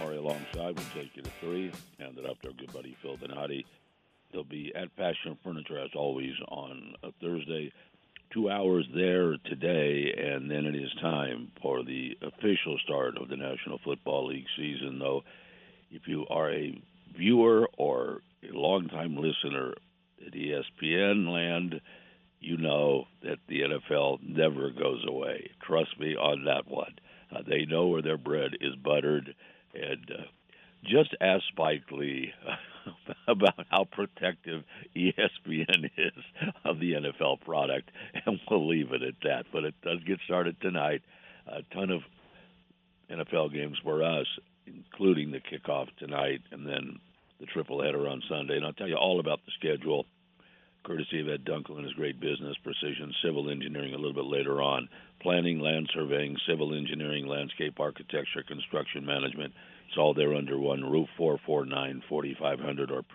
Ari alongside. We'll take you to 3. Hand it up to our good buddy Phil Donati. He'll be at Fashion Furniture, as always, on a Thursday. 2 hours there today, and then it is time for the official start of the National Football League season, though. If you are a viewer or a longtime listener at ESPN land, you know that the NFL never goes away. Trust me on that one. They know where their bread is buttered, and just ask Spike Lee about how protective ESPN is of the NFL product, and we'll leave it at that. But it does get started tonight. A ton of NFL games for us, including the kickoff tonight, and then the triple header on Sunday. And I'll tell you all about the schedule, courtesy of Ed Dunkel and his great business, Precision Civil Engineering, a little bit later on. Planning, land surveying, civil engineering, landscape architecture, construction management. It's all there under one roof, 449-4500 or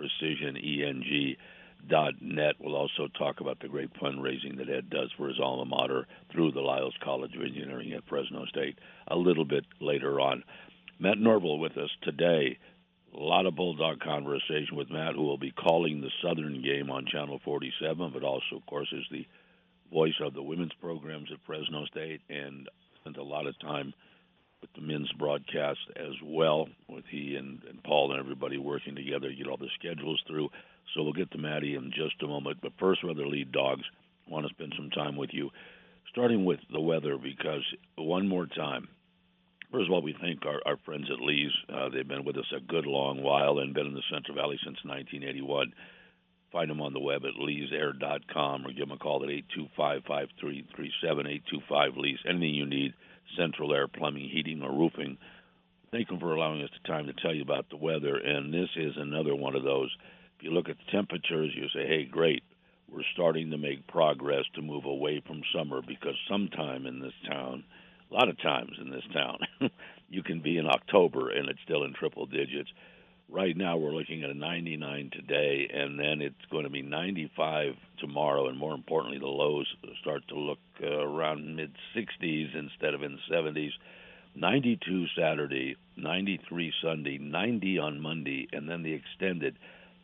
precisioneng.net. We'll also talk about the great fundraising that Ed does for his alma mater through the Lyles College of Engineering at Fresno State a little bit later on. Matt Norville with us today. A lot of Bulldog conversation with Matt, who will be calling the Southern game on Channel 47, but also, of course, is the voice of the women's programs at Fresno State and spent a lot of time with the men's broadcast as well, with he and Paul and everybody working together to get all the schedules through. So we'll get to Matty in just a moment. But first, rather lead dogs, I want to spend some time with you, starting with the weather, because one more time, first of all, we thank our friends at Lee's. They've been with us a good long while and been in the Central Valley since 1981. Find them on the web at leesair.com or give them a call at 825-5337, 825-LEASE. Anything you need, central air, plumbing, heating, or roofing. Thank them for allowing us the time to tell you about the weather, and this is another one of those. If you look at the temperatures, you say, hey, great, we're starting to make progress to move away from summer, because sometime in this town, a lot of times in this town, you can be in October and it's still in triple digits. Right now we're looking at a 99 today, and then it's going to be 95 tomorrow, and more importantly, the lows start to look around mid-60s instead of in the 70s. 92 Saturday, 93 Sunday, 90 on Monday, and then the extended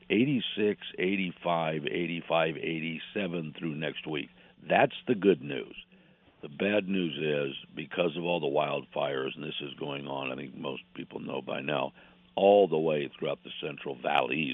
86, 85, 85, 87 through next week. That's the good news. The bad news is, because of all the wildfires, and this is going on, I think most people know by now, all the way throughout the Central Valleys,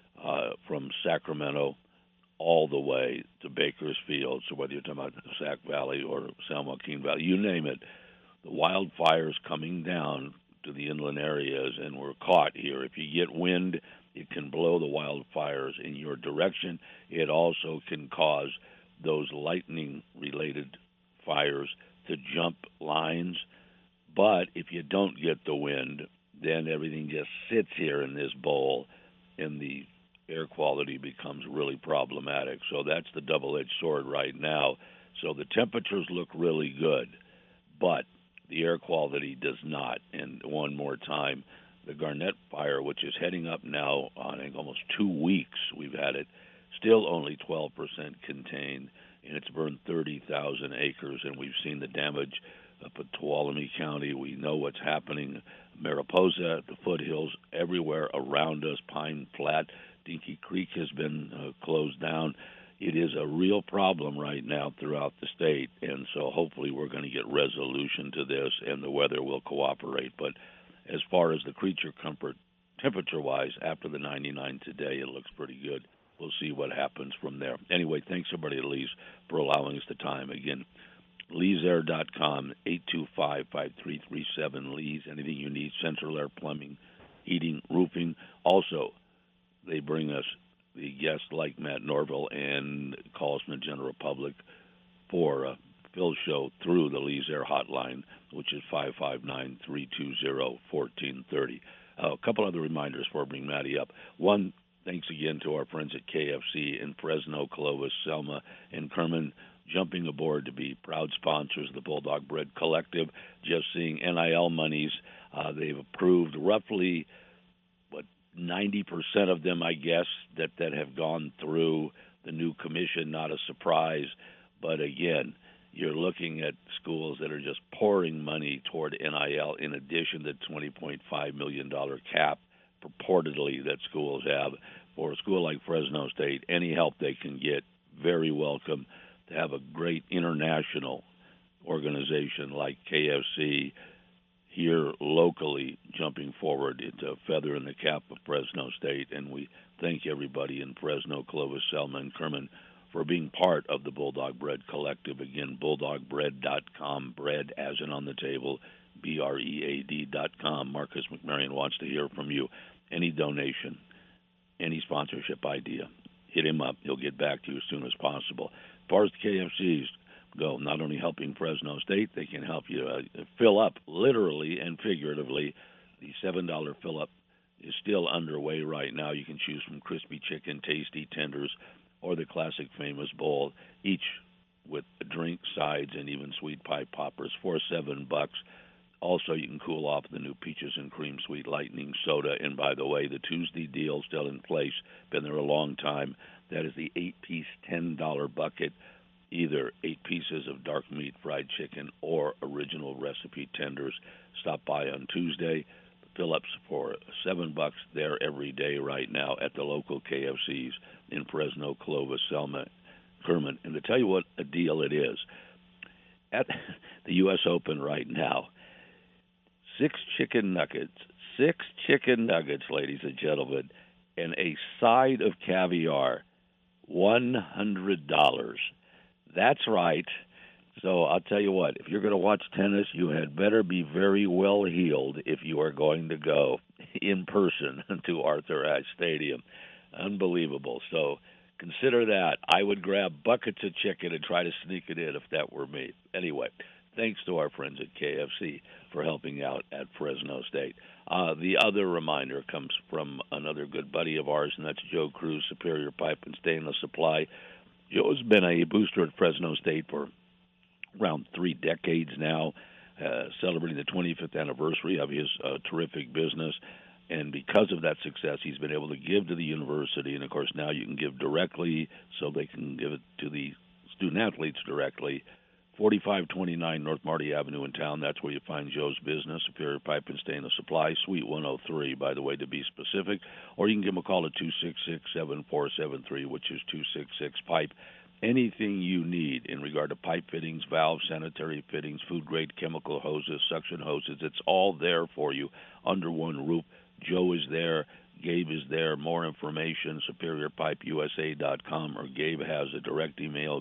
from Sacramento all the way to Bakersfield. So whether you're talking about the Sac Valley or San Joaquin Valley, you name it, the wildfires coming down to the inland areas, and we're caught here. If you get wind, it can blow the wildfires in your direction. It also can cause those lightning-related fires to jump lines. But if you don't get the wind, then everything just sits here in this bowl, and the air quality becomes really problematic. So that's the double-edged sword right now. So the temperatures look really good, but the air quality does not. And one more time, the Garnett Fire, which is heading up now on, I think, almost 2 weeks we've had it, still only 12% contained, and it's burned 30,000 acres, and we've seen the damage up at Tuolumne County. We know what's happening. Mariposa, the foothills, everywhere around us, Pine Flat, Dinky Creek has been closed down. It is a real problem right now throughout the state, and so hopefully we're going to get resolution to this, and the weather will cooperate. But as far as the creature comfort, temperature-wise, after the 99 today, it looks pretty good. We'll see what happens from there. Anyway, thanks everybody at Lee's for allowing us the time. Again, leesair.com, 825-5337, Lee's. Anything you need, central air, plumbing, heating, roofing. Also, they bring us the guests like Matt Norville and calls from the general public for Phil's show through the Lee's Air hotline, which is 559-320-1430. A couple other reminders before I bring Matty up. One, thanks again to our friends at KFC in Fresno, Clovis, Selma, and Kerman, jumping aboard to be proud sponsors of the Bulldog Bread Collective. Just seeing NIL monies, they've approved roughly, 90% of them, I guess, that have gone through the new commission. Not a surprise. But again, you're looking at schools that are just pouring money toward NIL in addition to the $20.5 million cap purportedly that schools have. For a school like Fresno State, any help they can get, very welcome. To have a great international organization like KFC here locally jumping forward, it's a feather in the cap of Fresno State, and we thank everybody in Fresno, Clovis, Selma, and Kerman for being part of the Bulldog Bread Collective. Again, BulldogBread.com, bread as in on the table, BREAD.com. Marcus McMarion wants to hear from you. Any donation, any sponsorship idea, hit him up. He'll get back to you as soon as possible. As far as the KFCs go, not only helping Fresno State, they can help you fill up, literally and figuratively. The $7 fill-up is still underway right now. You can choose from crispy chicken, tasty tenders, or the classic famous bowl, each with a drink, sides, and even sweet pie poppers for $7. Also, you can cool off the new Peaches and Cream Sweet Lightning Soda. And by the way, the Tuesday deal still in place. Been there a long time. That is the 8-piece $10 bucket, either 8 pieces of dark meat fried chicken or original recipe tenders. Stop by on Tuesday. Fill-ups for $7 there every day right now at the local KFCs in Fresno, Clovis, Selma, Kerman. And to tell you what a deal it is, at the U.S. Open right now, 6 chicken nuggets, ladies and gentlemen, and a side of caviar, $100. That's right. So I'll tell you what, if you're going to watch tennis, you had better be very well heeled if you are going to go in person to Arthur Ashe Stadium. Unbelievable. So consider that. I would grab buckets of chicken and try to sneak it in if that were me. Anyway, thanks to our friends at KFC for helping out at Fresno State. The other reminder comes from another good buddy of ours, and that's Joe Cruz, Superior Pipe and Stainless Supply. Joe's been a booster at Fresno State for around 3 decades now, celebrating the 25th anniversary of his terrific business. And because of that success, he's been able to give to the university. And, of course, now you can give directly so they can give it to the student-athletes directly. 4529 North Marty Avenue in town. That's where you find Joe's business, Superior Pipe and Stainless Supply, Suite 103, by the way, to be specific. Or you can give him a call at 266-7473, which is 266-PIPE. Anything you need in regard to pipe fittings, valves, sanitary fittings, food-grade chemical hoses, suction hoses, it's all there for you under one roof. Joe is there. Gabe is there. More information, SuperiorPipeUSA.com, or Gabe has a direct email,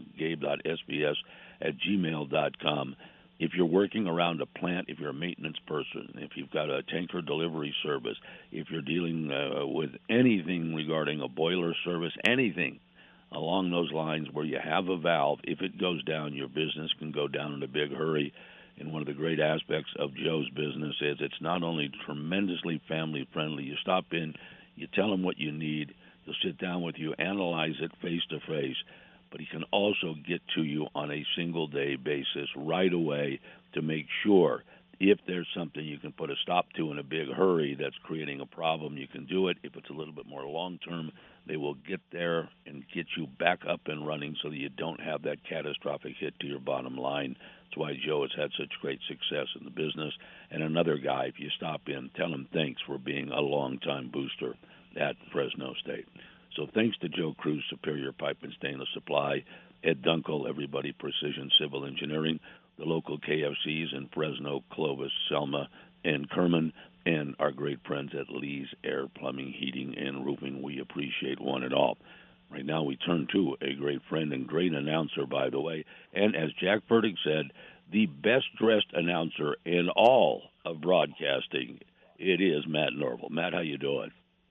gabe.sbs@gmail.com. If you're working around a plant, if you're a maintenance person, if you've got a tanker delivery service, if you're dealing with anything regarding a boiler service, anything along those lines where you have a valve, if it goes down, your business can go down in a big hurry. And one of the great aspects of Joe's business is it's not only tremendously family-friendly. You stop in, you tell him what you need, he'll sit down with you, analyze it face-to-face, but he can also get to you on a single-day basis right away to make sure if there's something you can put a stop to in a big hurry that's creating a problem, you can do it. If it's a little bit more long-term, they will get there and get you back up and running so that you don't have that catastrophic hit to your bottom line. That's why Joe has had such great success in the business. And another guy, if you stop in, tell him thanks for being a long-time booster at Fresno State. So thanks to Joe Cruz, Superior Pipe and Stainless Supply, Ed Dunkel, everybody Precision Civil Engineering, the local KFCs in Fresno, Clovis, Selma, and Kerman, and our great friends at Lee's Air Plumbing, Heating, and Roofing. We appreciate one and all. Right now we turn to a great friend and great announcer, by the way, and as Jack Burdick said, the best-dressed announcer in all of broadcasting. It is Matt Norville. Matt, how you doing?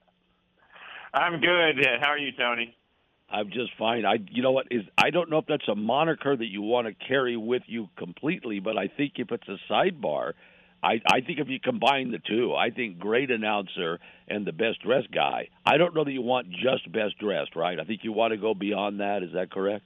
I'm good. How are you, Tony? I'm just fine. You know what? I don't know if that's a moniker that you want to carry with you completely, but I think if it's a sidebar, I think if you combine the two, I think great announcer and the best dressed guy. I don't know that you want just best dressed, right? I think you want to go beyond that. Is that correct?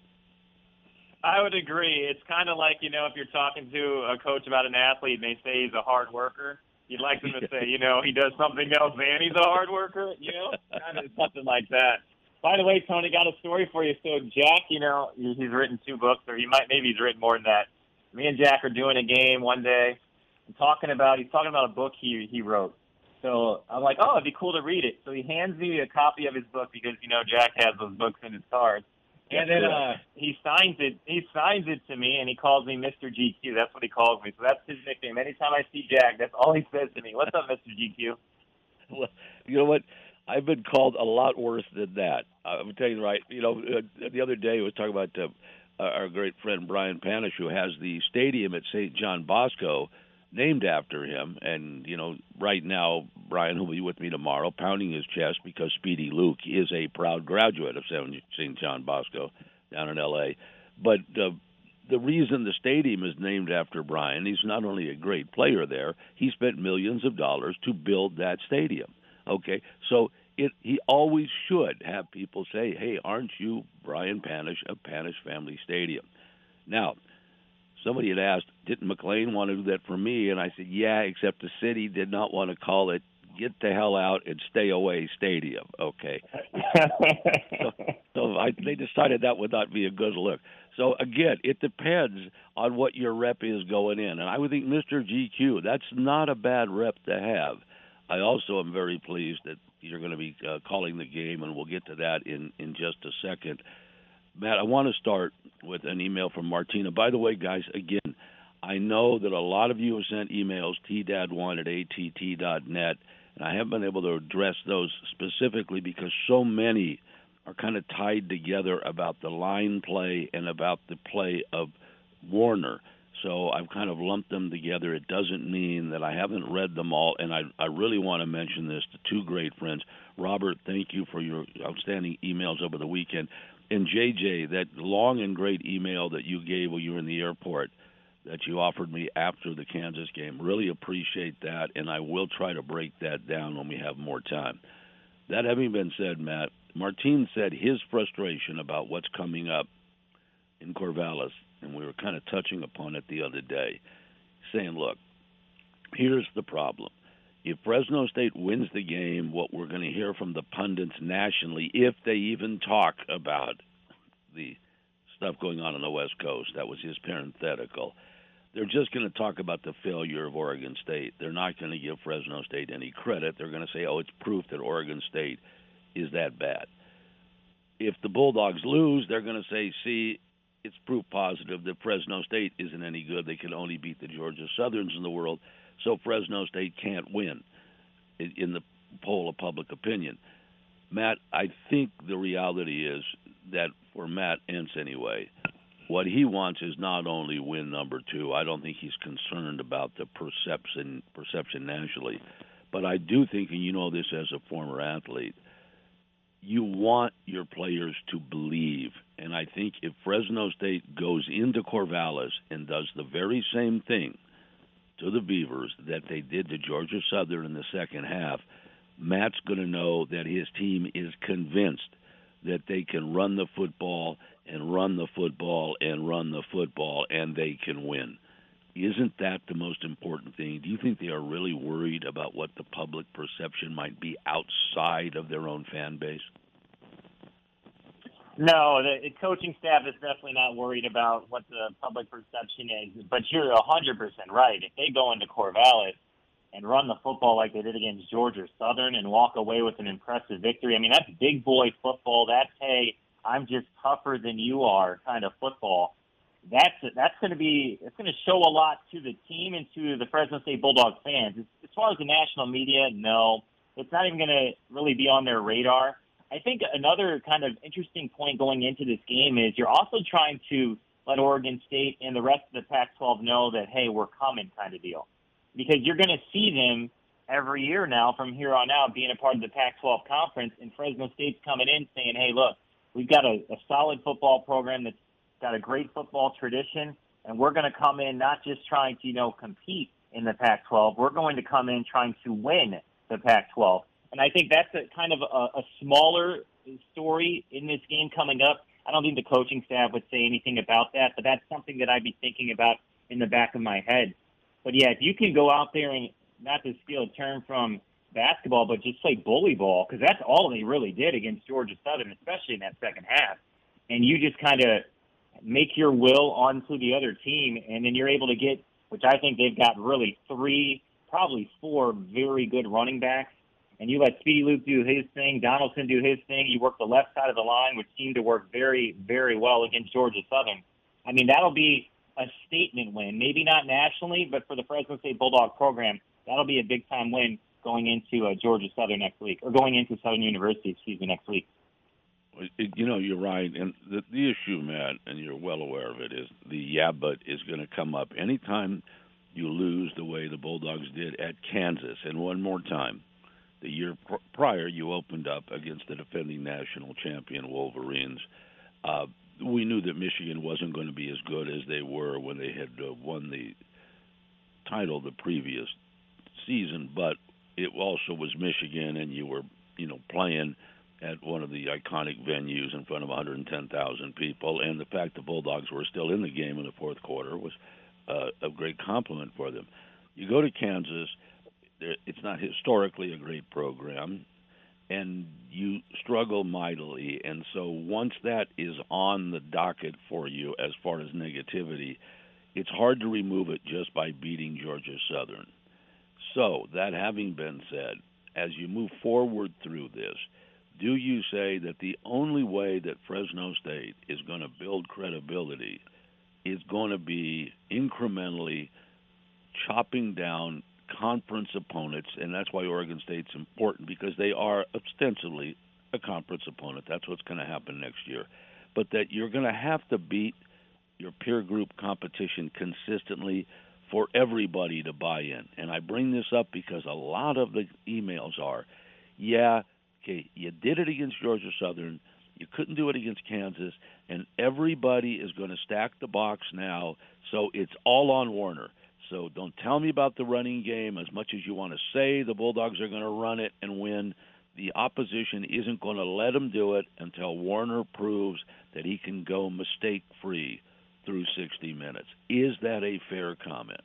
I would agree. It's kind of like, if you're talking to a coach about an athlete and they say he's a hard worker, you'd like them to say, he does something else and he's a hard worker, kind of something like that. By the way, Tony, got a story for you. So Jack, he's written 2 books, or maybe he's written more than that. Me and Jack are doing a game one day, and he's talking about a book he wrote. So I'm like, oh, it'd be cool to read it. So he hands me a copy of his book because Jack has those books in his cars. And then he signs it. He signs it to me, and he calls me Mr. GQ. That's what he calls me. So that's his nickname. Anytime I see Jack, that's all he says to me. What's up, Mr. GQ? Well, you know what? I've been called a lot worse than that. I'm telling you right. The other day I was talking about our great friend Brian Panish, who has the stadium at St. John Bosco named after him. And, right now, Brian, who will be with me tomorrow, pounding his chest because Speedy Luke is a proud graduate of St. John Bosco down in L.A. But the reason the stadium is named after Brian, he's not only a great player there, he spent millions of dollars to build that stadium. Okay, so he always should have people say, hey, aren't you Brian Panish of Panish Family Stadium? Now, somebody had asked, didn't McLean want to do that for me? And I said, yeah, except the city did not want to call it Get the Hell Out and Stay Away Stadium. Okay. so they decided that would not be a good look. So, again, it depends on what your rep is going in. And I would think Mr. GQ, that's not a bad rep to have. I also am very pleased that you're going to be calling the game, and we'll get to that in just a second. Matt, I want to start with an email from Martina. By the way, guys, again, I know that a lot of you have sent emails, tdad1@att.net, and I haven't been able to address those specifically because so many are kind of tied together about the line play and about the play of Warner. So I've kind of lumped them together. It doesn't mean that I haven't read them all, and I really want to mention this to 2 great friends. Robert, thank you for your outstanding emails over the weekend. And JJ, that long and great email that you gave when you were in the airport that you offered me after the Kansas game, really appreciate that, and I will try to break that down when we have more time. That having been said, Matt, Martin said his frustration about what's coming up in Corvallis, and we were kind of touching upon it the other day, saying, look, here's the problem. If Fresno State wins the game, what we're going to hear from the pundits nationally, if they even talk about the stuff going on the West Coast, that was his parenthetical, they're just going to talk about the failure of Oregon State. They're not going to give Fresno State any credit. They're going to say, oh, it's proof that Oregon State is that bad. If the Bulldogs lose, they're going to say, see, it's proof positive that Fresno State isn't any good. They can only beat the Georgia Southerns in the world, so Fresno State can't win in the poll of public opinion. Matt, I think the reality is that for Matt Entz anyway, what he wants is not only win number 2. I don't think he's concerned about the perception nationally, but I do think, and you know this as a former athlete, you want your players to believe. And I think if Fresno State goes into Corvallis and does the very same thing to the Beavers that they did to Georgia Southern in the second half, Matt's going to know that his team is convinced that they can run the football and run the football and run the football, and they can win. Isn't that the most important thing? Do you think they are really worried about what the public perception might be outside of their own fan base? No, the coaching staff is definitely not worried about what the public perception is. But you're 100% right. If they go into Corvallis and run the football like they did against Georgia Southern and walk away with an impressive victory, I mean, that's big boy football. That's, hey, I'm just tougher than you are kind of football. That's going to show a lot to the team and to the Fresno State Bulldogs fans. As far as the national media, no, it's not even going to really be on their radar. I think another kind of interesting point going into this game is you're also trying to let Oregon State and the rest of the Pac-12 know that, hey, we're coming kind of deal. Because you're going to see them every year now from here on out being a part of the Pac-12 conference, and Fresno State's coming in saying, hey, look, we've got a solid football program that's got a great football tradition, and we're going to come in not just trying to, compete in the Pac-12. We're going to come in trying to win the Pac-12. And I think that's a kind of a smaller story in this game coming up. I don't think the coaching staff would say anything about that, but that's something that I'd be thinking about in the back of my head. But, yeah, if you can go out there and, not to steal a term from basketball, but just play bully ball, because that's all they really did against Georgia Southern, especially in that second half. And you just kind of make your will onto the other team, and then you're able to get, which I think they've got really 3, probably 4 very good running backs. And you let Speedy Luke do his thing, Donaldson do his thing. You work the left side of the line, which seemed to work very, very well against Georgia Southern. I mean, that'll be a statement win. Maybe not nationally, but for the Fresno State Bulldog program, that'll be a big-time win going into Georgia Southern next week, or going into Southern University, next week. You're right. And the issue, Matt, and you're well aware of it, is the yeah, but is going to come up anytime you lose the way the Bulldogs did at Kansas. And one more time, the year prior, you opened up against the defending national champion Wolverines. We knew that Michigan wasn't going to be as good as they were when they had won the title the previous season, but it also was Michigan, and you were, playing at one of the iconic venues in front of 110,000 people, and the fact the Bulldogs were still in the game in the fourth quarter was a great compliment for them. You go to Kansas, it's not historically a great program, and you struggle mightily. And so once that is on the docket for you as far as negativity, it's hard to remove it just by beating Georgia Southern. So that having been said, as you move forward through this, do you say that the only way that Fresno State is going to build credibility is going to be incrementally chopping down conference opponents, and that's why Oregon State's important, because they are ostensibly a conference opponent. That's what's going to happen next year. But that you're going to have to beat your peer group competition consistently for everybody to buy in. And I bring this up because a lot of the emails are, you did it against Georgia Southern, you couldn't do it against Kansas, and everybody is going to stack the box now, so it's all on Warner. So don't tell me about the running game as much as you want to say the Bulldogs are going to run it and win. The opposition isn't going to let them do it until Warner proves that he can go mistake-free through 60 minutes. Is that a fair comment?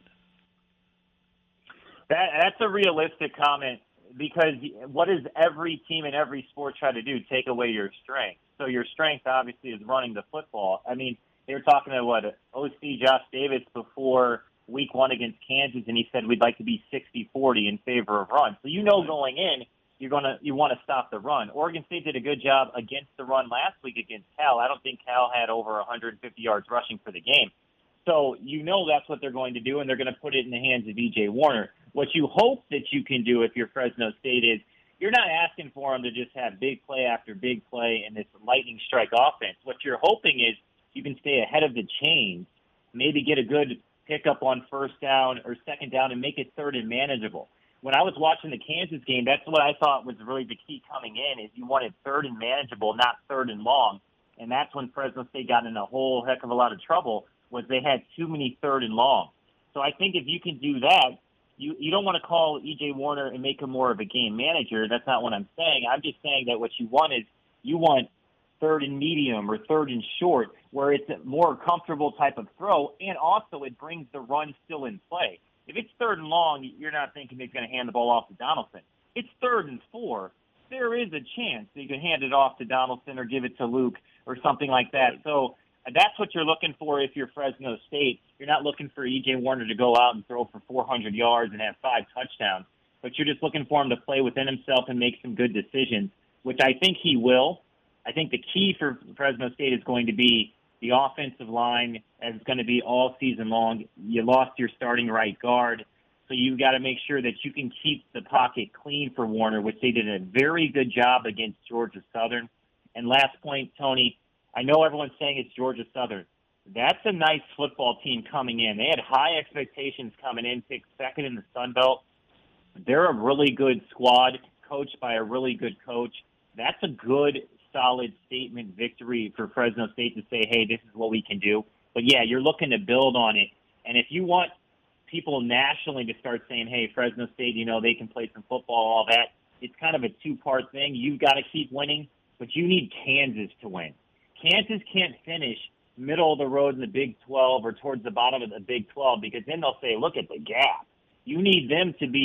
That's a realistic comment, because what does every team in every sport try to do? Take away your strength. So your strength, obviously, is running the football. I mean, they were talking to OC Josh Davis before week 1 against Kansas, and he said we'd like to be 60-40 in favor of run. So going in, you want to stop the run. Oregon State did a good job against the run last week against Cal. I don't think Cal had over 150 yards rushing for the game. So that's what they're going to do, and they're going to put it in the hands of E.J. Warner. What you hope that you can do if you're Fresno State is you're not asking for them to just have big play after big play and this lightning strike offense. What you're hoping is you can stay ahead of the chains, maybe get a good pickup on first down or second down and make it third and manageable. When I was watching the Kansas game, that's what I thought was really the key coming in, is you wanted third and manageable, not third and long. And that's when Fresno State got in a whole heck of a lot of trouble, was they had too many third and long. So I think if you can do that, you don't want to call E.J. Warner and make him more of a game manager. That's not what I'm saying. I'm just saying that what you want is you want third and medium or third and short, where it's a more comfortable type of throw, and also it brings the run still in play. If it's third and long, you're not thinking he's going to hand the ball off to Donaldson. It's 3rd and 4. There is a chance that you can hand it off to Donaldson or give it to Luke or something like that. So that's what you're looking for if you're Fresno State. You're not looking for E.J. Warner to go out and throw for 400 yards and have 5 touchdowns, but you're just looking for him to play within himself and make some good decisions, which I think he will. I think the key for Fresno State is going to be the offensive line, as it's going to be all season long. You lost your starting right guard, so you've got to make sure that you can keep the pocket clean for Warner, which they did a very good job against Georgia Southern. And last point, Tony, I know everyone's saying it's Georgia Southern. That's a nice football team coming in. They had high expectations coming in, picked second in the Sun Belt. They're a really good squad, coached by a really good coach. That's a good, solid statement victory for Fresno State to say, hey, this is what we can do. But, yeah, you're looking to build on it. And if you want people nationally to start saying, hey, Fresno State, they can play some football, all that, it's kind of a two-part thing. You've got to keep winning, but you need Kansas to win. Kansas can't finish middle of the road in the Big 12 or towards the bottom of the Big 12, because then they'll say, look at the gap. You need them to be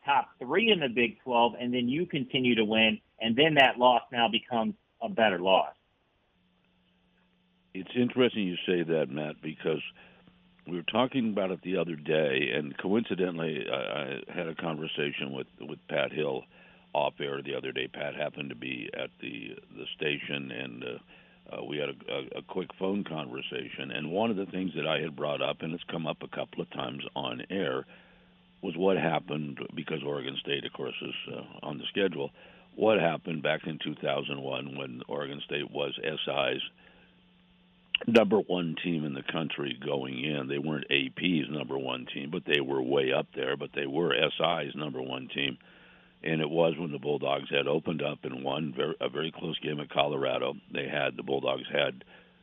top 3 in the Big 12, and then you continue to win, and then that loss now becomes a better loss. It's interesting you say that, Matt, because we were talking about it the other day, and coincidentally, I had a conversation with Pat Hill off air the other day. Pat happened to be at the station, and we had a quick phone conversation. And one of the things that I had brought up, and it's come up a couple of times on air, was what happened, because Oregon State, of course, is on the schedule, what happened back in 2001 when Oregon State was SI's number one team in the country going in. They weren't AP's number one team, but they were way up there, but they were SI's number one team. And it was when the Bulldogs had opened up and won a very close game at Colorado. The Bulldogs had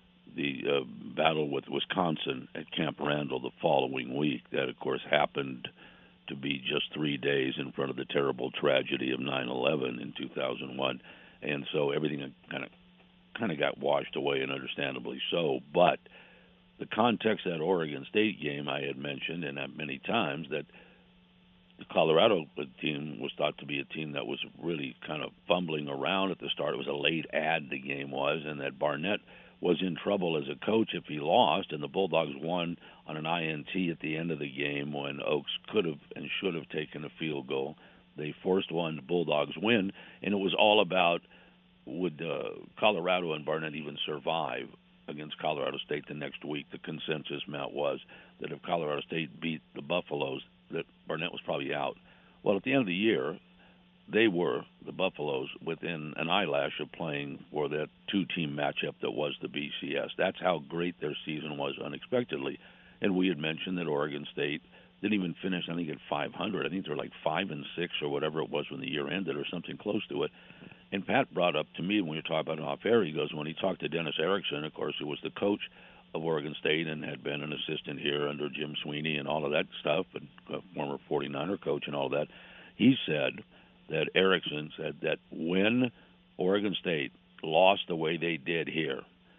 the battle with Wisconsin at Camp Randall the following week. That, of course, happened to be just 3 days in front of the terrible tragedy of 9/11 in 2001. And so everything kind of got washed away, and understandably so. But the context of that Oregon State game, I had mentioned, and many times, that the Colorado team was thought to be a team that was really kind of fumbling around at the start. It was a late ad, the game was, and that Barnett was in trouble as a coach if he lost, and the Bulldogs won on an INT at the end of the game when Oaks could have and should have taken a field goal. They forced one, the Bulldogs win, and it was all about would Colorado and Barnett even survive against Colorado State the next week. The consensus, Matt, was that if Colorado State beat the Buffaloes, that Barnett was probably out. Well, at the end of the year, they were, the Buffaloes, within an eyelash of playing for that two-team matchup that was the BCS. That's how great their season was unexpectedly. And we had mentioned that Oregon State didn't even finish, I think, at 500. I think they were like 5-6 or whatever it was when the year ended, or something close to it. And Pat brought up to me when we were talking about it off air, he goes, when he talked to Dennis Erickson, of course, who was the coach of Oregon State and had been an assistant here under Jim Sweeney and all of that stuff, and a former 49er coach and all that, he said that Erickson said that when Oregon State lost the way they did here,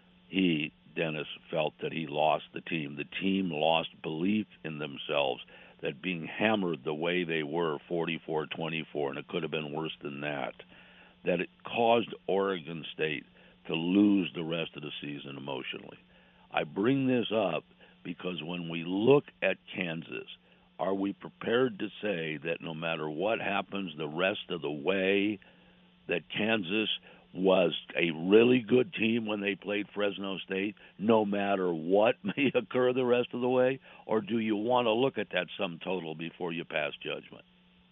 Dennis, felt that he lost the team. The team lost belief in themselves, that being hammered the way they were, 44-24, and it could have been worse than that it caused Oregon State to lose the rest of the season emotionally. I bring this up because when we look at Kansas, are we prepared to say that no matter what happens the rest of the way, that Kansas was a really good team when they played Fresno State, no matter what may occur the rest of the way? Or do you want to look at that sum total before you pass judgment?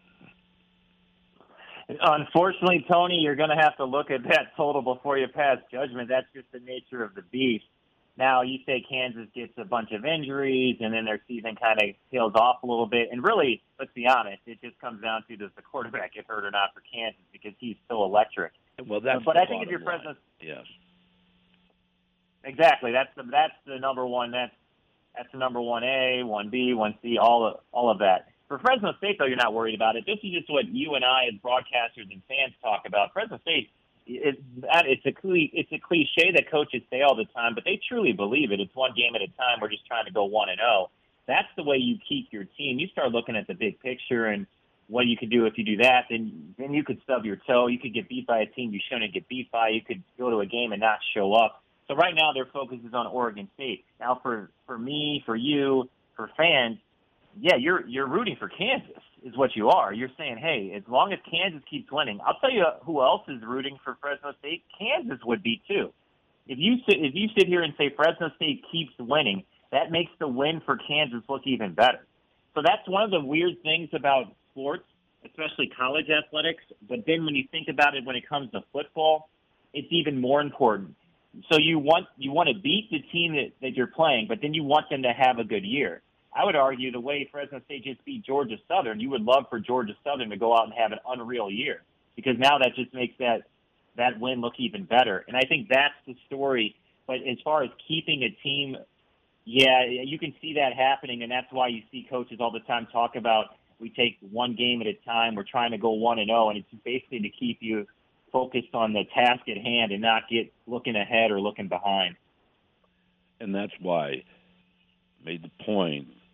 Unfortunately, Tony, you're going to have to look at that total before you pass judgment. That's just the nature of the beast. Now, you say Kansas gets a bunch of injuries, and then their season kind of tails off a little bit. And really, let's be honest, it just comes down to, does the quarterback get hurt or not for Kansas, because he's so electric. Well, that's but I think if you're Fresno, yes, exactly. That's the number one. That's the number 1A, 1B, 1C, all of that. For Fresno State, though, you're not worried about it. This is just what you and I, as broadcasters and fans, talk about. Fresno State, it's a cliche that coaches say all the time, but they truly believe it. It's one game at a time. We're just trying to go 1-0. That's the way you keep your team. You start looking at the big picture and what you could do if you do that. Then you could stub your toe. You could get beat by a team you shouldn't get beat by. You could go to a game and not show up. So right now their focus is on Oregon State. Now for me, for you, for fans, yeah, you're rooting for Kansas is what you are. You're saying, hey, as long as Kansas keeps winning, I'll tell you who else is rooting for Fresno State. Kansas would be too. If you sit here and say Fresno State keeps winning, that makes the win for Kansas look even better. So that's one of the weird things about sports, especially college athletics. But then when you think about it when it comes to football, it's even more important. So you want to beat the team that you're playing, but then you want them to have a good year. I would argue the way Fresno State just beat Georgia Southern, you would love for Georgia Southern to go out and have an unreal year, because now that just makes that win look even better. And I think that's the story. But as far as keeping a team, yeah, you can see that happening, and that's why you see coaches all the time talk about we take one game at a time, we're trying to go 1-0, and it's basically to keep you focused on the task at hand and not get looking ahead or looking behind. And that's why I made the point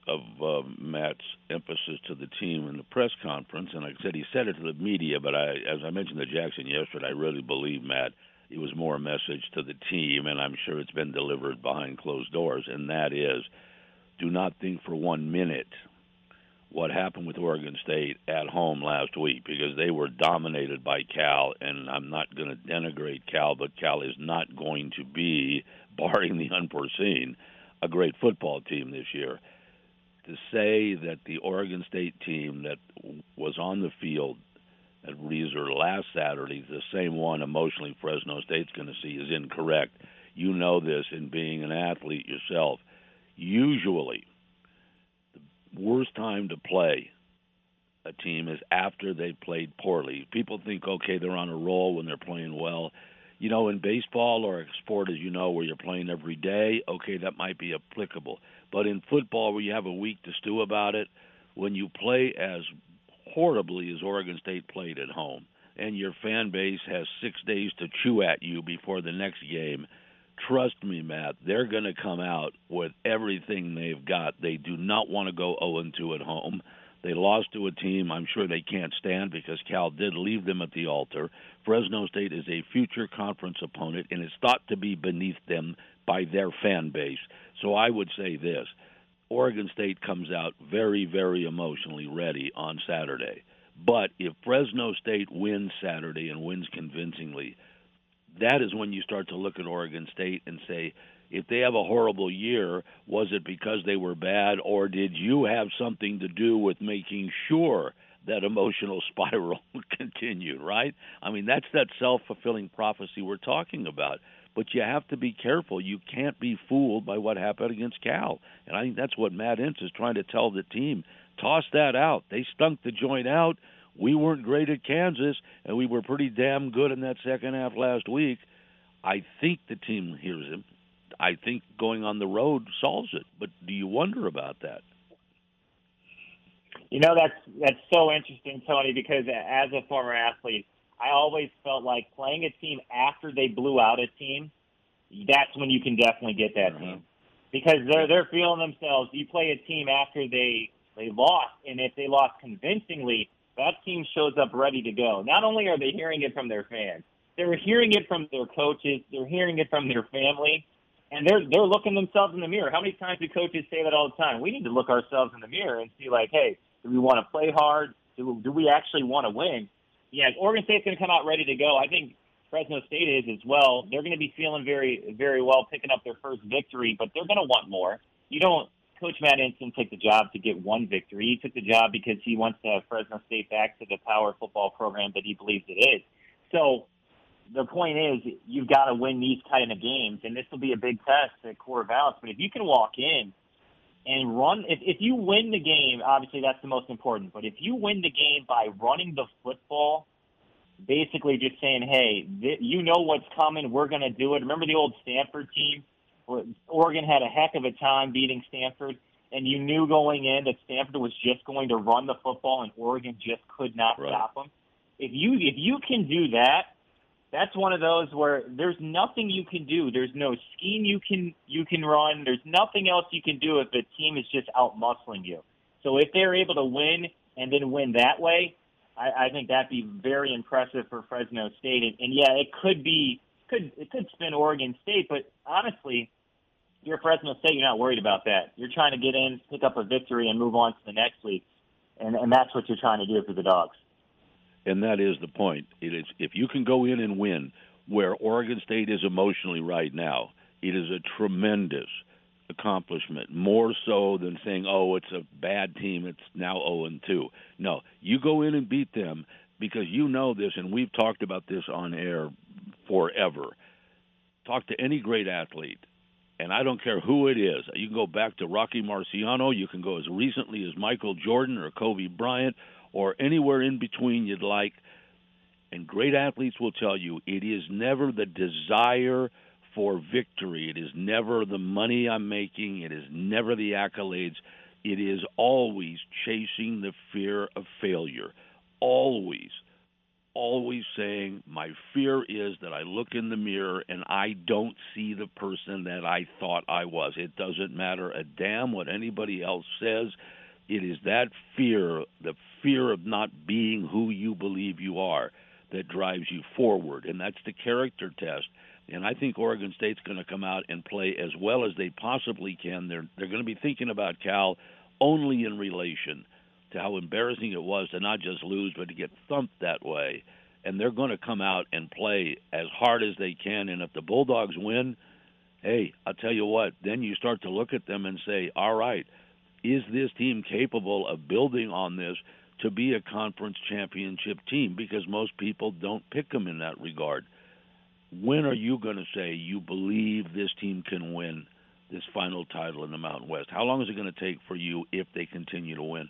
Matt's emphasis to the team in the press conference, and like I said, he said it to the media, but as I mentioned to Jackson yesterday, I really believe, Matt, it was more a message to the team, and I'm sure it's been delivered behind closed doors, and that is, do not think for 1 minute what happened with Oregon State at home last week, because they were dominated by Cal, and I'm not going to denigrate Cal, but Cal is not going to be, barring the unforeseen, a great football team this year. To say that the Oregon State team that was on the field at Reeser last Saturday, the same one emotionally Fresno State's going to see, is incorrect. You know this in being an athlete yourself. Usually, the worst time to play a team is after they've played poorly. People think, okay, they're on a roll when they're playing well. You know, in baseball or a sport, as you know, where you're playing every day, okay, that might be applicable. But in football, where you have a week to stew about it, when you play as horribly as Oregon State played at home, and your fan base has 6 days to chew at you before the next game, trust me, Matt, they're going to come out with everything they've got. They do not want to go 0-2 at home. They lost to a team I'm sure they can't stand because Cal did leave them at the altar. Fresno State is a future conference opponent, and it's thought to be beneath them by their fan base. So I would say this. Oregon State comes out very, very emotionally ready on Saturday. But if Fresno State wins Saturday and wins convincingly, that is when you start to look at Oregon State and say, if they have a horrible year, was it because they were bad, or did you have something to do with making sure that emotional spiral continued, right? I mean, that's that self-fulfilling prophecy we're talking about. But you have to be careful. You can't be fooled by what happened against Cal. And I think that's what Matt Ince is trying to tell the team. Toss that out. They stunk the joint out. We weren't great at Kansas, and we were pretty damn good in that second half last week. I think the team hears him. I think going on the road solves it. But do you wonder about that? You know, that's so interesting, Tony, because as a former athlete, I always felt like playing a team after they blew out a team, that's when you can definitely get that team. Because they're feeling themselves. You play a team after they lost, and if they lost convincingly, that team shows up ready to go. Not only are they hearing it from their fans, they're hearing it from their coaches, they're hearing it from their family, and they're looking themselves in the mirror. How many times do coaches say that all the time? We need to look ourselves in the mirror and see, like, hey, do we want to play hard? Do we actually want to win? Yeah, Oregon State's going to come out ready to go. I think Fresno State is as well. They're going to be feeling very, very well picking up their first victory, but they're going to want more. Coach Matt Ince didn't take the job to get one victory. He took the job because he wants to have Fresno State back to the power football program that he believes it is. So the point is, you've got to win these kind of games, and this will be a big test at Corvallis. But if you can walk in and run, if you win the game, obviously that's the most important. But if you win the game by running the football, basically just saying, hey, you know what's coming, we're going to do it. Remember the old Stanford team? Oregon had a heck of a time beating Stanford, and you knew going in that Stanford was just going to run the football, and Oregon just could not stop them. If you can do that, that's one of those where there's nothing you can do. There's no scheme you can run. There's nothing else you can do if the team is just out-muscling you. So if they're able to win and then win that way, I think that'd be very impressive for Fresno State. And yeah, it could spin Oregon State, but honestly, you're Fresno State, you're not worried about that. You're trying to get in, pick up a victory, and move on to the next week. And that's what you're trying to do for the Dogs. And that is the point. It is, if you can go in and win where Oregon State is emotionally right now, it is a tremendous accomplishment, more so than saying, oh, it's a bad team, it's now 0-2. No, you go in and beat them because you know this, and we've talked about this on air forever. Talk to any great athlete, and I don't care who it is. You can go back to Rocky Marciano. You can go as recently as Michael Jordan or Kobe Bryant or anywhere in between you'd like. And great athletes will tell you it is never the desire for victory. It is never the money I'm making. It is never the accolades. It is always chasing the fear of failure. Always. always saying, my fear is that I look in the mirror and I don't see the person that I thought I was. It doesn't matter a damn what anybody else says. It is that fear, the fear of not being who you believe you are, that drives you forward, and that's the character test. And I think Oregon State's going to come out and play as well as they possibly can. They're going to be thinking about Cal only in relation to how embarrassing it was to not just lose, but to get thumped that way. And they're going to come out and play as hard as they can. And if the Bulldogs win, hey, I'll tell you what, then you start to look at them and say, all right, is this team capable of building on this to be a conference championship team? Because most people don't pick them in that regard. When are you going to say you believe this team can win this final title in the Mountain West? How long is it going to take for you if they continue to win?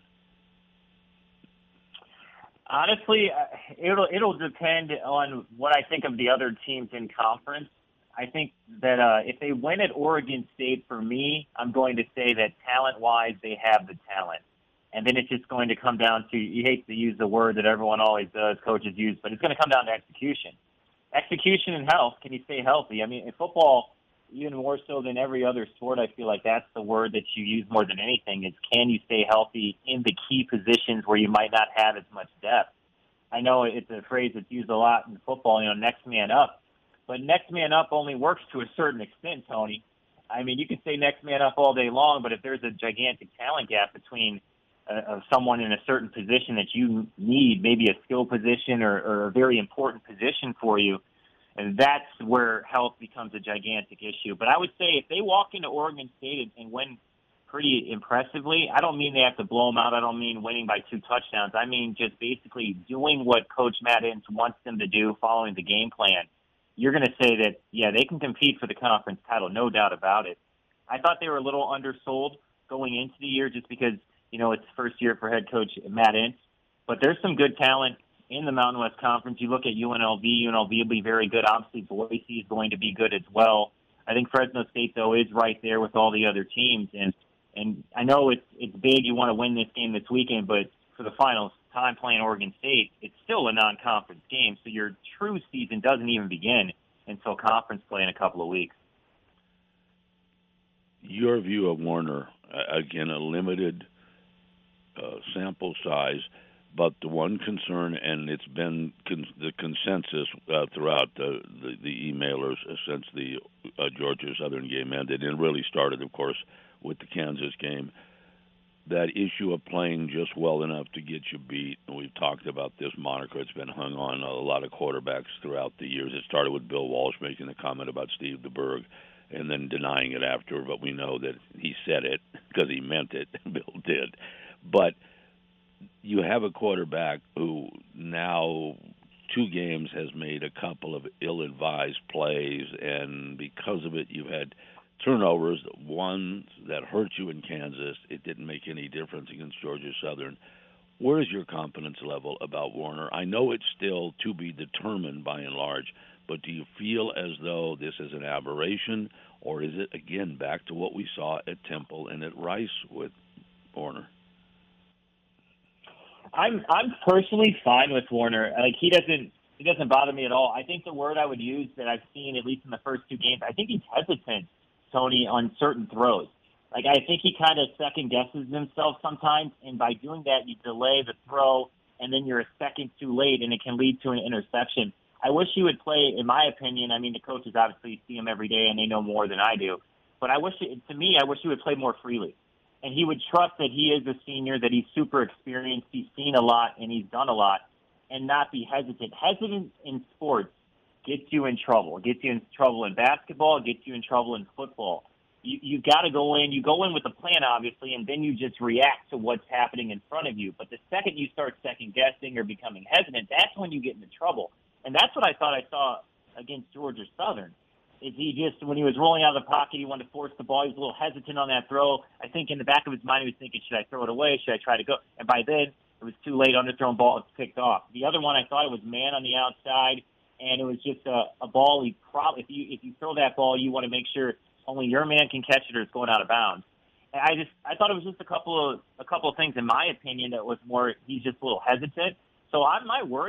Honestly, it'll depend on what I think of the other teams in conference. I think that if they win at Oregon State, for me, I'm going to say that talent-wise, they have the talent. And then it's just going to come down to, you hate to use the word that everyone always does, coaches use, but it's going to come down to execution. Execution and health. Can you stay healthy? I mean, in football, even more so than every other sport, I feel like that's the word that you use more than anything is, can you stay healthy in the key positions where you might not have as much depth? I know it's a phrase that's used a lot in football, next man up. But next man up only works to a certain extent, Tony. I mean, you can say next man up all day long, but if there's a gigantic talent gap between someone in a certain position that you need, maybe a skill position or a very important position for you, and that's where health becomes a gigantic issue. But I would say if they walk into Oregon State and win pretty impressively, I don't mean they have to blow them out. I don't mean winning by 2 touchdowns. I mean just basically doing what Coach Matt Ince wants them to do, following the game plan. You're going to say that, yeah, they can compete for the conference title, no doubt about it. I thought they were a little undersold going into the year just because, it's first year for head coach Matt Ince. But there's some good talent in the Mountain West Conference. You look at UNLV. UNLV will be very good. Obviously, Boise is going to be good as well. I think Fresno State, though, is right there with all the other teams. And I know it's big. You want to win this game this weekend, but for the final time playing Oregon State, it's still a non-conference game. So your true season doesn't even begin until conference play in a couple of weeks. Your view of Warner, again, a limited sample size, but the one concern, and it's been the consensus throughout the emailers since the Georgia Southern game ended, and really started, of course, with the Kansas game, that issue of playing just well enough to get you beat. And we've talked about this moniker. It's been hung on a lot of quarterbacks throughout the years. It started with Bill Walsh making the comment about Steve DeBerg and then denying it after, but we know that he said it because he meant it. Bill did. But you have a quarterback who now 2 games has made a couple of ill-advised plays, and because of it you've had turnovers, one that hurt you in Kansas. It didn't make any difference against Georgia Southern. Where is your confidence level about Warner? I know it's still to be determined by and large, but do you feel as though this is an aberration, or is it, again, back to what we saw at Temple and at Rice with Warner? I'm personally fine with Warner. Like, he doesn't bother me at all. I think the word I would use that I've seen, at least in the first 2 games, I think he's hesitant, Tony, on certain throws. Like, I think he kind of second guesses himself sometimes, and by doing that, you delay the throw, and then you're a second too late, and it can lead to an interception. I wish he would play, in my opinion, I mean, the coaches obviously see him every day, and they know more than I do, but I wish he would play more freely. And he would trust that he is a senior, that he's super experienced, he's seen a lot, and he's done a lot, and not be hesitant. Hesitant in sports gets you in trouble. Gets you in trouble in basketball, gets you in trouble in football. You got to go in. You go in with a plan, obviously, and then you just react to what's happening in front of you. But the second you start second-guessing or becoming hesitant, that's when you get into trouble. And that's what I thought I saw against Georgia Southern. Is he just, when he was rolling out of the pocket, he wanted to force the ball. He was a little hesitant on that throw. I think in the back of his mind he was thinking, should I throw it away? Should I try to go? And by then, it was too late. Underthrown ball. It's picked off. The other one, I thought it was man on the outside, and it was just a ball. If you throw that ball, you want to make sure only your man can catch it or it's going out of bounds. And I thought it was just a couple of things, in my opinion, that was more, he's just a little hesitant. So my worry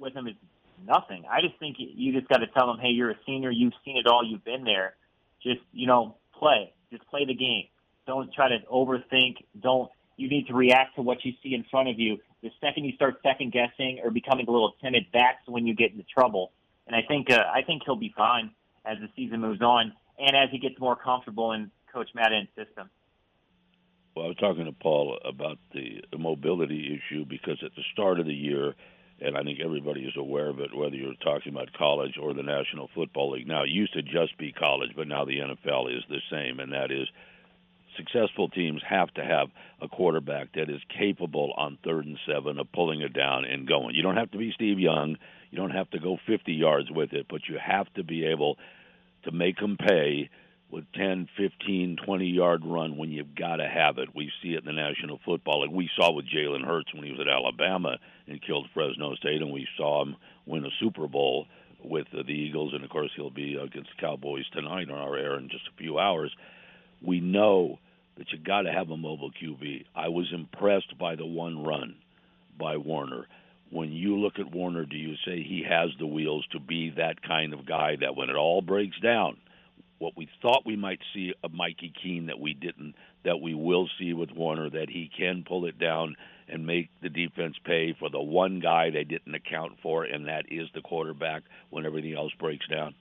with him is nothing. I just think you just got to tell him, hey, you're a senior. You've seen it all. You've been there. Just, play. Just play the game. Don't try to overthink. You need to react to what you see in front of you. The second you start second guessing or becoming a little timid, that's when you get into trouble. And I think he'll be fine as the season moves on and as he gets more comfortable in Coach Madden's system. Well, I was talking to Paul about the mobility issue because at the start of the year, and I think everybody is aware of it, whether you're talking about college or the National Football League. Now, it used to just be college, but now the NFL is the same, and that is successful teams have to have a quarterback that is capable on 3rd and 7 of pulling it down and going. You don't have to be Steve Young. You don't have to go 50 yards with it, but you have to be able to make them pay with 10, 15, 20-yard run when you've got to have it. We see it in the National Football League. We saw with Jalen Hurts when he was at Alabama and killed Fresno State, and we saw him win a Super Bowl with the Eagles, and, of course, he'll be against the Cowboys tonight on our air in just a few hours. We know that you got to have a mobile QB. I was impressed by the one run by Warner. When you look at Warner, do you say he has the wheels to be that kind of guy that when it all breaks down, what we thought we might see of Mikey Keene that we didn't, that we will see with Warner, that he can pull it down and make the defense pay for the one guy they didn't account for, and that is the quarterback when everything else breaks down?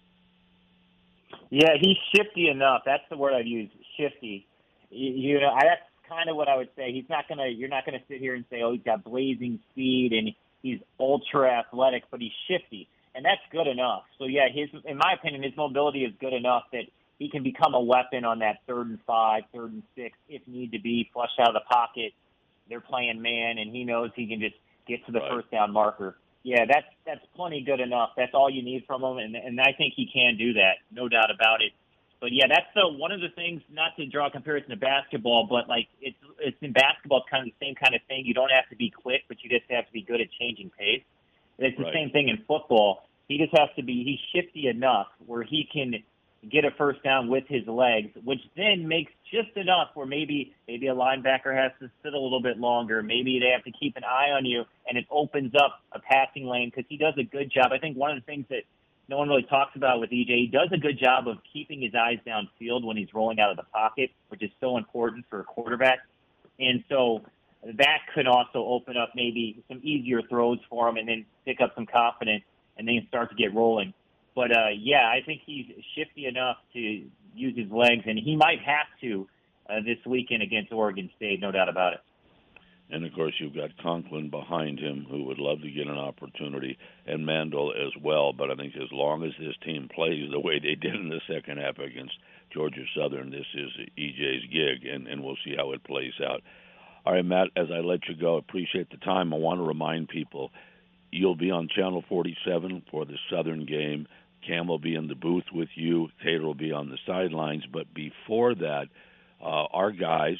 Yeah, he's shifty enough. That's the word I'd use, shifty. That's kind of what I would say. You're not gonna sit here and say, oh, he's got blazing speed and he's ultra athletic, but he's shifty, and that's good enough. So yeah, in my opinion, his mobility is good enough that he can become a weapon on that 3rd and 5, 3rd and 6, if need to be, flush out of the pocket. They're playing man, and he knows he can just get to the first down marker. Yeah, that's plenty good enough. That's all you need from him, and I think he can do that, no doubt about it. But yeah, that's one of the things. Not to draw a comparison to basketball, but like it's in basketball, it's kind of the same kind of thing. You don't have to be quick, but you just have to be good at changing pace. And it's the same thing in football. He just has to be. He's shifty enough where he can get a first down with his legs, which then makes just enough where maybe a linebacker has to sit a little bit longer. Maybe they have to keep an eye on you, and it opens up a passing lane because he does a good job. I think one of the things that no one really talks about with EJ, he does a good job of keeping his eyes downfield when he's rolling out of the pocket, which is so important for a quarterback. And so that could also open up maybe some easier throws for him and then pick up some confidence and then start to get rolling. But, yeah, I think he's shifty enough to use his legs, and he might have to this weekend against Oregon State, no doubt about it. And, of course, you've got Conklin behind him who would love to get an opportunity, and Mandel as well. But I think as long as this team plays the way they did in the second half against Georgia Southern, this is EJ's gig, and we'll see how it plays out. All right, Matt, as I let you go, appreciate the time. I want to remind people you'll be on Channel 47 for the Southern game. Cam will be in the booth with you. Taylor will be on the sidelines. But before that, our guys,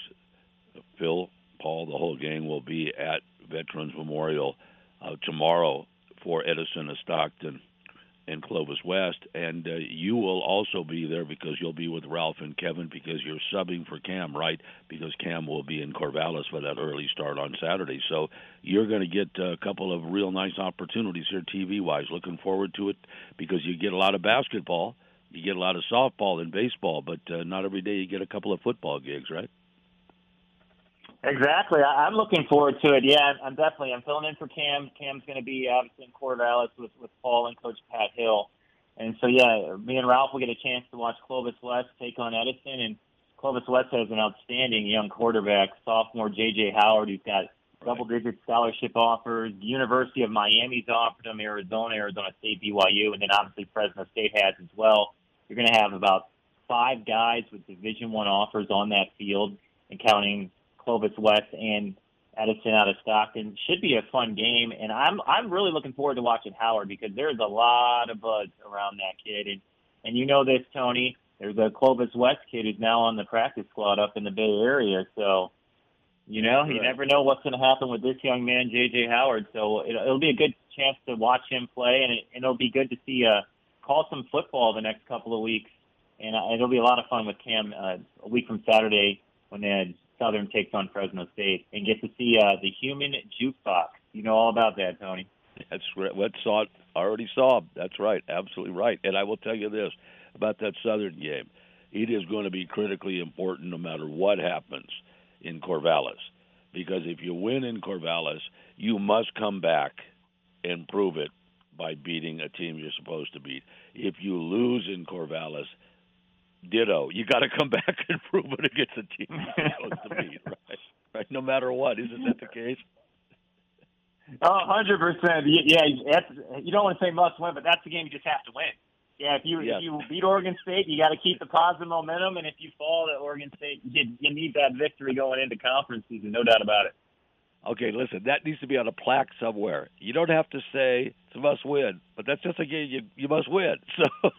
Phil, Paul, the whole gang will be at Veterans Memorial tomorrow for Edison of Stockton and Clovis West. And you will also be there because you'll be with Ralph and Kevin because you're subbing for Cam, right? Because Cam will be in Corvallis for that early start on Saturday. So you're going to get a couple of real nice opportunities here TV-wise. Looking forward to it because you get a lot of basketball, you get a lot of softball and baseball, but not every day you get a couple of football gigs, right? Exactly. I'm looking forward to it. Yeah, I'm filling in for Cam. Cam's going to be obviously in Corvallis with Paul and Coach Pat Hill. And so, yeah, me and Ralph will get a chance to watch Clovis West take on Edison. And Clovis West has an outstanding young quarterback, sophomore J.J. Howard, who's got double-digit scholarship offers. The University of Miami's offered him, Arizona State, BYU, and then obviously Fresno State has as well. You're going to have about 5 guys with Division I offers on that field, and counting Clovis West and Edison out of Stockton. Should be a fun game, and I'm really looking forward to watching Howard because there's a lot of buzz around that kid. And you know this, Tony, there's a Clovis West kid who's now on the practice squad up in the Bay Area. So, you never know what's going to happen with this young man, J.J. Howard. So it'll be a good chance to watch him play, and it'll be good to see call some football the next couple of weeks. And it'll be a lot of fun with Cam a week from Saturday when Southern takes on Fresno State and get to see the human jukebox. You know all about that, Tony. That's what already saw. That's right, absolutely right. And I will tell you this about that Southern game: it is going to be critically important no matter what happens in Corvallis, because if you win in Corvallis, you must come back and prove it by beating a team you're supposed to beat. If you lose in Corvallis, ditto. You got to come back and prove it against a team you're supposed to beat, right? Right, no matter what. Isn't that the case? 100%. Yeah, you don't want to say must win, but that's the game you just have to win. Yeah, if you beat Oregon State, you got to keep the positive momentum, and if you fall to Oregon State, you need that victory going into conference season, no doubt about it. Okay, listen, that needs to be on a plaque somewhere. You don't have to say it's a must win, but that's just a game you must win. So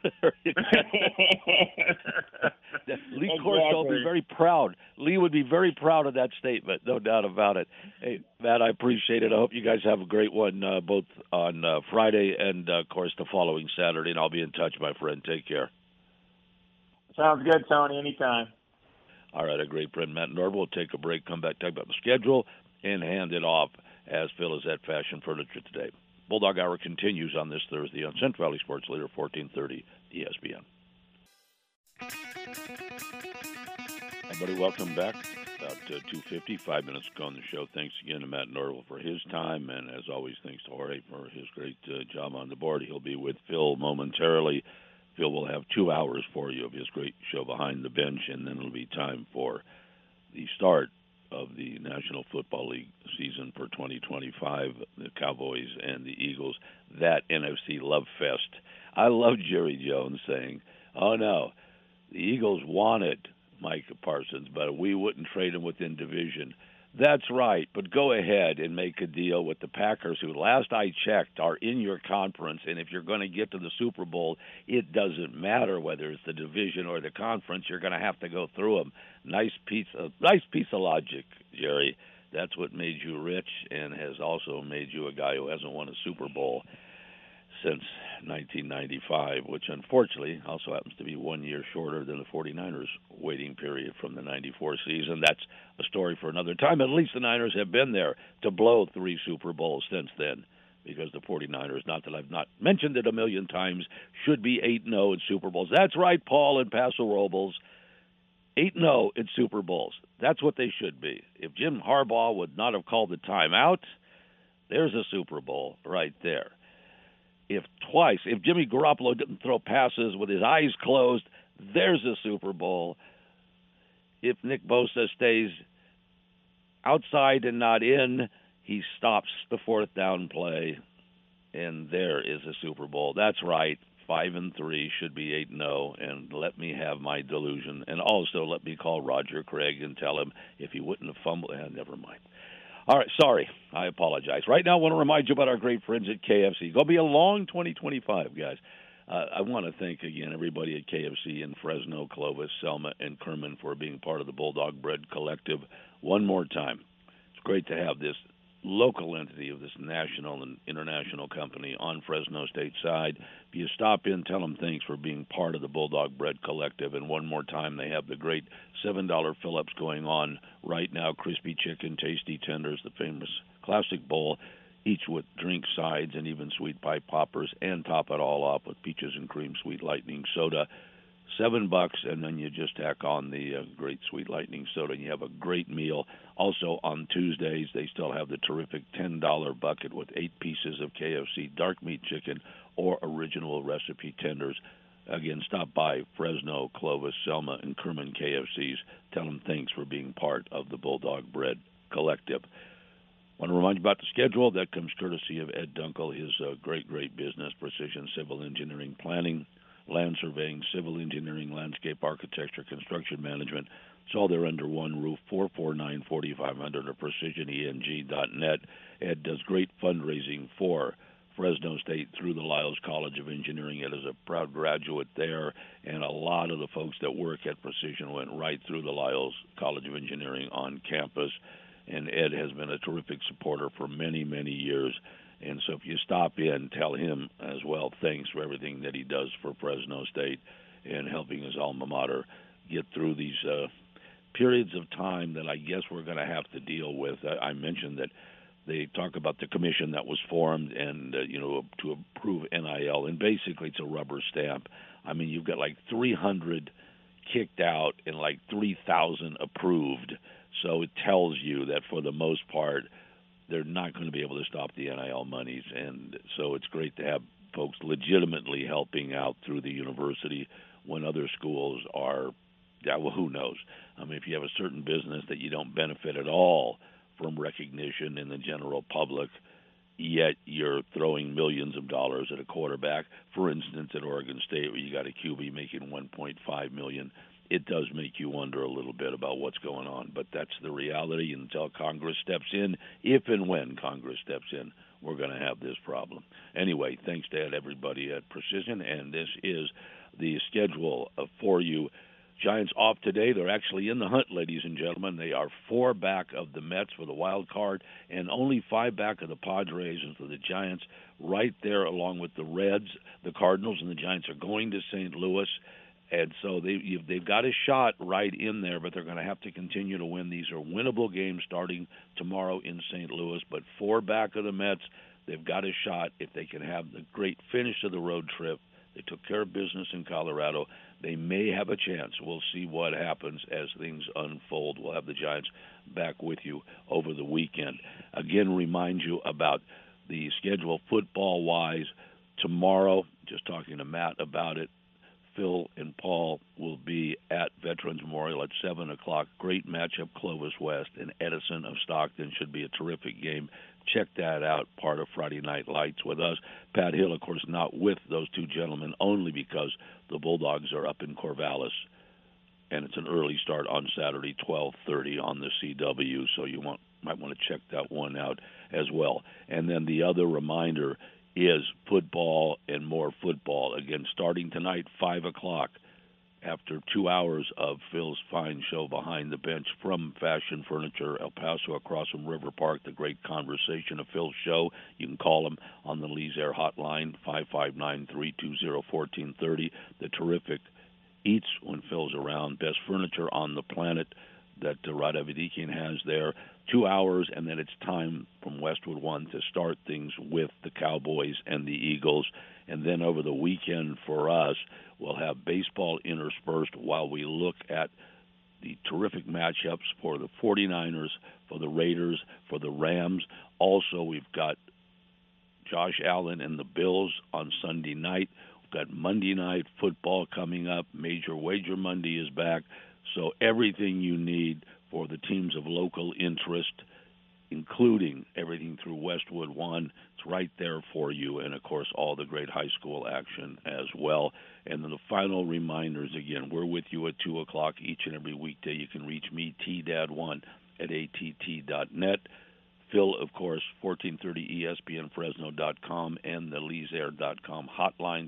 Lee Corso would be very proud. Lee would be very proud of that statement, no doubt about it. Hey, Matt, I appreciate it. I hope you guys have a great one, both on Friday and, of course, the following Saturday, and I'll be in touch, my friend. Take care. Sounds good, Tony. Anytime. All right, a great friend, Matt Norvell. We'll take a break, come back, talk about the schedule, and hand it off as Phil is at Fashion Furniture today. Bulldog Hour continues on this Thursday on Central Valley Sports Leader 1430 ESPN. Everybody, welcome back. About 2:50, 5 minutes ago on the show. Thanks again to Matt Norvell for his time, and as always, thanks to Jorge for his great job on the board. He'll be with Phil momentarily. Phil will have 2 hours for you of his great show Behind the Bench, and then it'll be time for the start of the National Football League season for 2025, the Cowboys and the Eagles, that NFC Love Fest. I love Jerry Jones saying, oh, no, the Eagles wanted Micah Parsons, but we wouldn't trade him within division. That's right, but go ahead and make a deal with the Packers, who last I checked are in your conference, and if you're going to get to the Super Bowl, it doesn't matter whether it's the division or the conference. You're going to have to go through them. Nice piece of logic, Jerry. That's what made you rich and has also made you a guy who hasn't won a Super Bowl since 1995, which unfortunately also happens to be 1 year shorter than the 49ers waiting period from the 94 season. That's a story for another time. At least the Niners have been there to blow 3 Super Bowls since then, because the 49ers, not that I've not mentioned it a million times, should be 8-0 in Super Bowls. That's right, Paul and Paso Robles. 8-0 in Super Bowls. That's what they should be. If Jim Harbaugh would not have called the timeout, there's a Super Bowl right there. If Jimmy Garoppolo didn't throw passes with his eyes closed, there's a Super Bowl. If Nick Bosa stays outside and not in, he stops the 4th down play, and there is a Super Bowl. That's right. 5-3 should be 8-0, and let me have my delusion. And also let me call Roger Craig and tell him if he wouldn't have fumbled. Never mind. All right, sorry. I apologize. Right now, I want to remind you about our great friends at KFC. Going to be a long 2025, guys. I want to thank again everybody at KFC in Fresno, Clovis, Selma, and Kerman for being part of the Bulldog Bread Collective one more time. It's great to have this local entity of this national and international company on Fresno State side. If you stop in, tell them thanks for being part of the Bulldog Bread Collective. And one more time, they have the great $7 fill-ups going on right now. Crispy chicken, tasty tenders, the famous classic bowl, each with drink sides and even sweet pie poppers, and top it all off with peaches and cream sweet lightning soda. $7, and then you just tack on the great Sweet Lightning soda, and you have a great meal. Also, on Tuesdays, they still have the terrific $10 bucket with 8 pieces of KFC dark meat chicken or original recipe tenders. Again, stop by Fresno, Clovis, Selma, and Kerman KFCs. Tell them thanks for being part of the Bulldog Bread Collective. I want to remind you about the schedule. That comes courtesy of Ed Dunkel, his great business, Precision Civil Engineering Planning, Land Surveying, Civil Engineering, Landscape Architecture, Construction Management. It's all there under one roof, 449-4500 or precisioneng.net. Ed does great fundraising for Fresno State through the Lyles College of Engineering. Ed is a proud graduate there, and a lot of the folks that work at Precision went right through the Lyles College of Engineering on campus, and Ed has been a terrific supporter for many, many years. And so if you stop in, tell him as well thanks for everything that he does for Fresno State and helping his alma mater get through these periods of time that I guess we're going to have to deal with. I mentioned that They talk about the commission that was formed and, to approve NIL. And basically it's a rubber stamp. I mean, you've got like 300 kicked out and like 3,000 approved. So it tells you that for the most part, they're not going to be able to stop the NIL monies. And so it's great to have folks legitimately helping out through the university when other schools are, well, who knows? I mean, if you have a certain business that you don't benefit at all from recognition in the general public, yet you're throwing millions of dollars at a quarterback. For instance, at Oregon State, where you got a QB making $1.5 million, it does make you wonder a little bit about what's going on. But that's the reality. Until Congress steps in, if and when Congress steps in, we're going to have this problem. Anyway, thanks to everybody at Precision, and this is the schedule for you. Giants off today. They're actually in the hunt, ladies and gentlemen. They are 4 back of the Mets for the wild card and only 5 back of the Padres, and so the Giants right there along with the Reds, the Cardinals, and the Giants are going to St. Louis. And so they've got a shot right in there, but they're going to have to continue to win. These are winnable games starting tomorrow in St. Louis, but 4 back of the Mets. They've got a shot if they can have the great finish of the road trip. They took care of business in Colorado. They may have a chance. We'll see what happens as things unfold. We'll have the Giants back with you over the weekend. Again, remind you about the schedule football-wise. Tomorrow, just talking to Matt about it, Phil and Paul will be at Veterans Memorial at 7 o'clock. Great matchup, Clovis West and Edison of Stockton. Should be a terrific game. Check that out, part of Friday Night Lights with us. Pat Hill, of course, not with those two gentlemen, only because the Bulldogs are up in Corvallis, and it's an early start on Saturday, 12:30 on the CW, so you might want to check that one out as well. And then the other reminder is football and more football. Again, starting tonight, 5 o'clock, after 2 hours of Phil's fine show Behind the Bench from Fashion Furniture, El Paso, across from River Park, the great conversation of Phil's show. You can call him on the Lee's Air hotline, 559-320-1430. The terrific eats when Phil's around, best furniture on the planet that Rada Vidikian has there. 2 hours, and then it's time from Westwood One to start things with the Cowboys and the Eagles. And then over the weekend for us, we'll have baseball interspersed while we look at the terrific matchups for the 49ers, for the Raiders, for the Rams. Also, we've got Josh Allen and the Bills on Sunday night. We've got Monday night football coming up. Major Wager Monday is back. So everything you need for the teams of local interest, including everything through Westwood One, it's right there for you. And, of course, all the great high school action as well. And then the final reminders, again, we're with you at 2 o'clock each and every weekday. You can reach me, TDAD1, at att.net. Phil, of course, 1430 ESPNFresno.com and the LeesAir.com hotline,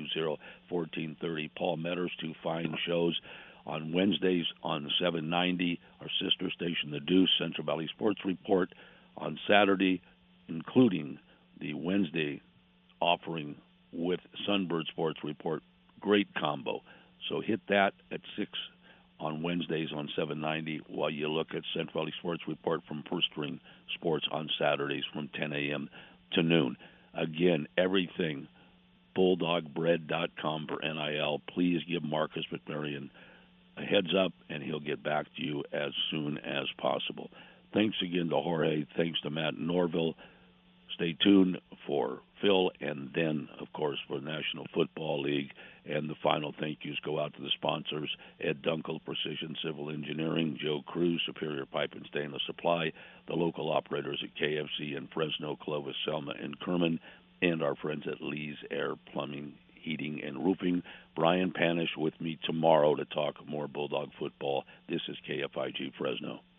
320-1430. Paul Metters, 2 fine shows on Wednesdays on 790, our sister station, The Deuce, Central Valley Sports Report, on Saturday, including the Wednesday offering with Sunbird Sports Report. Great combo. So hit that at 6 on Wednesdays on 790 while you look at Central Valley Sports Report from First String Sports on Saturdays from 10 a.m. to noon. Again, everything, BulldogBread.com for NIL. Please give Marcus McMarion a heads up, and he'll get back to you as soon as possible. Thanks again to Jorge. Thanks to Matt Norville. Stay tuned for Phil, and then, of course, for the National Football League. And the final thank yous go out to the sponsors, Ed Dunkel, Precision Civil Engineering, Joe Cruz, Superior Pipe and Stainless Supply, the local operators at KFC in Fresno, Clovis, Selma, and Kerman, and our friends at Lee's Air Plumbing, Heating, and Roofing. Brian Panish with me tomorrow to talk more Bulldog football. This is KFIG Fresno.